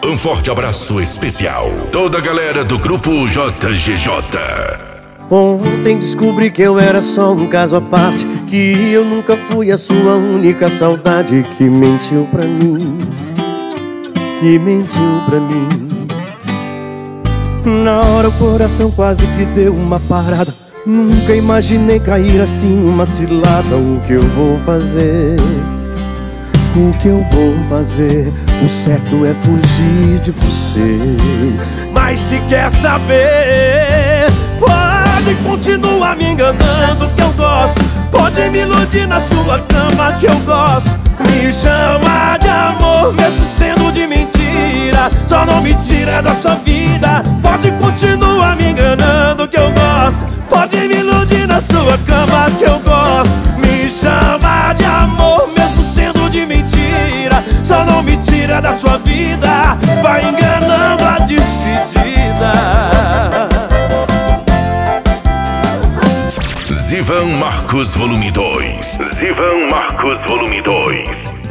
Um forte abraço especial. Toda a galera do grupo JGJ. Ontem descobri que eu era só um caso à parte, que eu nunca fui a sua única saudade, que mentiu pra mim, que mentiu pra mim. Na hora o coração quase que deu uma parada. Nunca imaginei cair assim numa cilada. O que eu vou fazer? O que eu vou fazer? O certo é fugir de você. Mas se quer saber, pode continuar me enganando que eu gosto. Pode me iludir na sua cama que eu gosto. Me chama de amor mesmo sendo de mentira. Só não me tira da sua vida. Pode continuar me enganando que eu gosto. Pode me iludir na sua cama que eu gosto. Me chama de amor mesmo sendo de mentira. Só não me tira da sua vida. Vai enganando a despedida. Zivan Marcos Volume 2. Zivan Marcos Volume 2.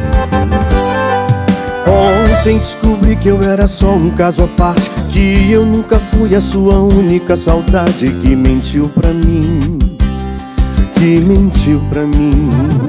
Ontem descobri que eu era só um caso à parte, que eu nunca fui a sua única saudade, que mentiu pra mim, que mentiu pra mim.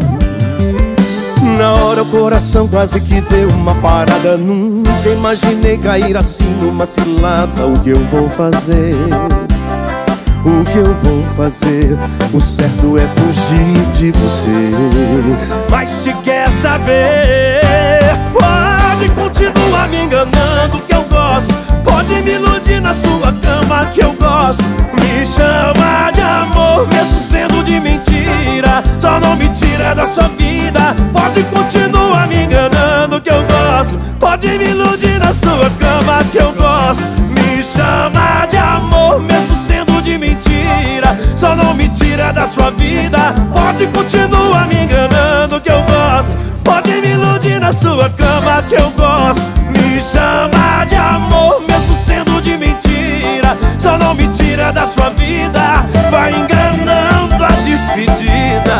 Na hora o coração quase que deu uma parada. Nunca imaginei cair assim numa cilada. O que eu vou fazer? O que eu vou fazer? O certo é fugir de você. Mas se quer saber, pode continuar me enganando que eu gosto. Pode me iludir na sua cama que eu gosto. Me chama de amor mesmo sendo de mentira. Só não me tira da sua vida. Pode continuar me enganando que eu gosto. Pode me iludir na sua cama que eu gosto. Me chama de amor mesmo sendo de mentira. Só não me tira da sua vida. Pode continuar me enganando que eu gosto. Pode me iludir na sua cama que eu gosto. Me chama de amor mesmo sendo de mentira. Só não me tira da sua vida. Vai enganando a despedida.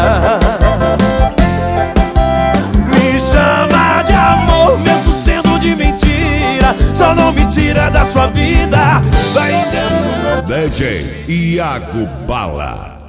Me chama de amor mesmo sendo de mentira. Só não me tira da sua vida. Vai enganando. DJ Iago Bala.